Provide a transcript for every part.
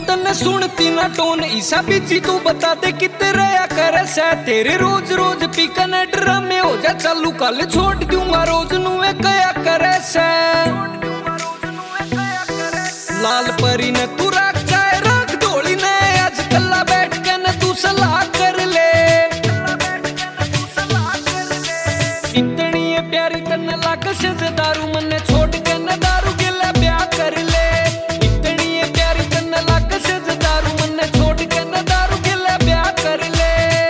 तन्ने सुनती ना टोन ईसा बीची तू बता दे कितने रहा करे से तेरे रोज रोज पीकन ड्रामे हो जा चालू कल छोड़ दूंगा रोज नुए कया करे से लाल परी ने तू रख चाहे रख डोली ने आज कल्ला बैठ के न तू सलाह कर ले इतनी है प्यारी तन्ने लाग से दारू मन्ने छोड़ के न दारू गिला ब्याह कर ले इतनी है प्यारी तन्ने लाग से दारू मन्ने छोड़ के न दारू गिला ब्याह कर ले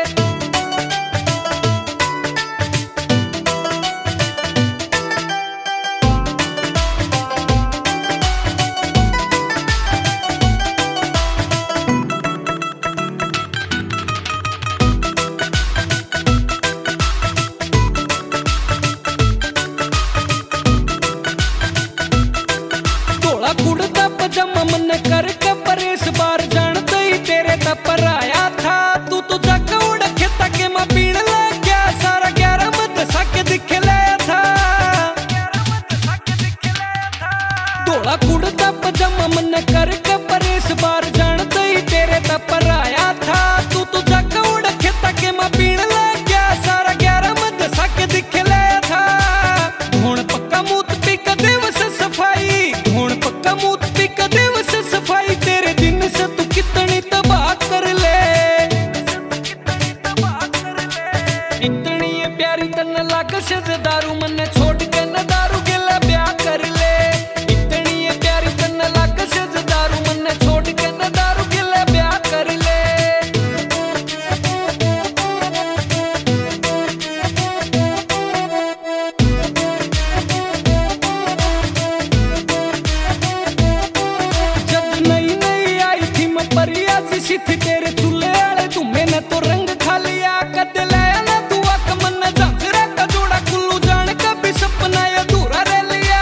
कुड़ता पजामा मन कर के परेश बार जानते ही तेरे तपर आया था तू तो जग उड़ खेता के मां पीण लग गया सारा 11 मत सके दिख लाया था तोड़ा कुड़ता पजामा मन कर के परेश बार जानते ही तेरे तपर आया था तू तो जग उड़ खेता के मां पीण लग गया सारा 11 मत सके दिख लाया था धूण पक्का मूत पी के देव से सफाई धूण पक्का मूत पी के देव से सफाई तेरे दिन से तू कितनी तबाह कर ले इतनी है प्यारी तन्ने लाग से दारू मन्ने छोड़ के न दारू गिला ब्याह कर ले इतनी है प्यारी तन्ने लाग से दारू मन्ने छोड़ के न दारू गिला ब्याह कर ले परिया सी थी तेरे चूल्हे आले तुम्हें न तो रंग खा लिया कद लाया ना तू आक मन झांकरा का जोड़ा कुल्लू जान का भी सपना अधूरा रह लिया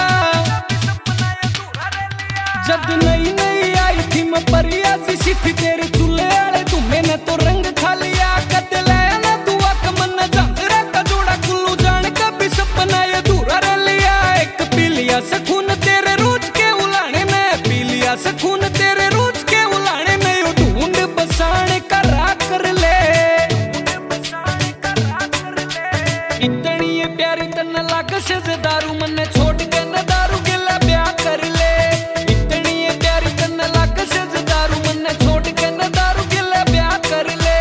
जब नई नई आई थी मैं परिया सी थी तेरे चूल्हे आले तुम्हें न तो रंग खा लिया कद लाया ना तू आक मन झांकरा का जोड़ा कुल्लू जान का भी सपना अधूरा रह लिया एक पी लिया सखून तेरे रोज के उलाने में पी लिया सखून तेरे रोज इतनी है प्यारी तन्ने लाग से दारू मन्ने छोड़ के न दारू गिला ब्याह कर ले इतनी है प्यारी तन्ने लाग से दारू मन्ने छोड़ के न दारू गिला ब्याह कर ले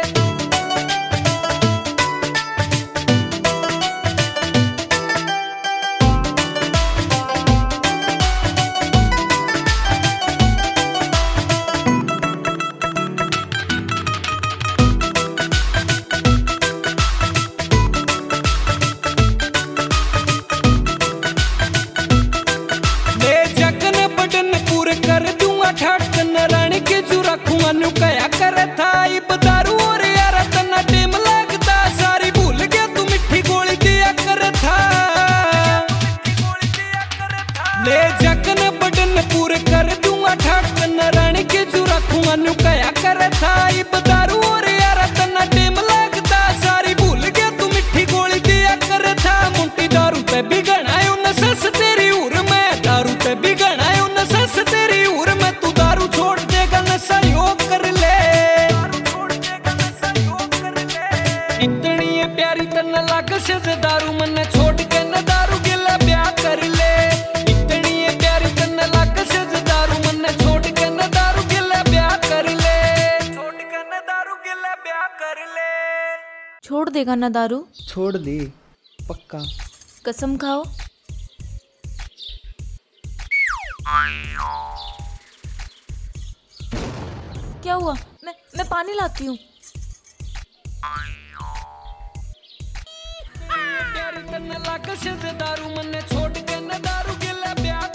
कर दूंगा ठाट तन्ना रानी के जू रखूंगा नु कया करे था इब दारू और यार तन्ना टेम लगता सारी भूल गया तू मिठी गोली दिया कर था ले जकन बटन पूरे कर दूंगा ठाट तन्ना रानी के जू रखूंगा नु कया करे था इब दारू और यार तन्ना टेम लगता सारी भूल गया तू मिठी गोली दिया कर था मुंटी दारू पे बिगड़ायो न सस तेरी उर में दारू पे बिगड़ायो न सस तेरी उर में तू दारू छोड़ देगा न सहयोग कर ले इतनी है प्यारी तन्ने लाग से दारू मन्ने छोड़ के न दारू गिला ब्याह कर ले इतनी है प्यारी तन्ने लाग से दारू मन्ने छोड़ के न दारू गिला ब्याह कर ले छोड़ के न दारू गिला ब्याह कर ले छोड़ देगा ना दारू छोड़ दे पक्का कसम खाओ क्या हुआ मैं पानी लाती हूँ प्यारी तन्ने लाग से दारू मन्ने छोड़ के न दारू गिला ब्याह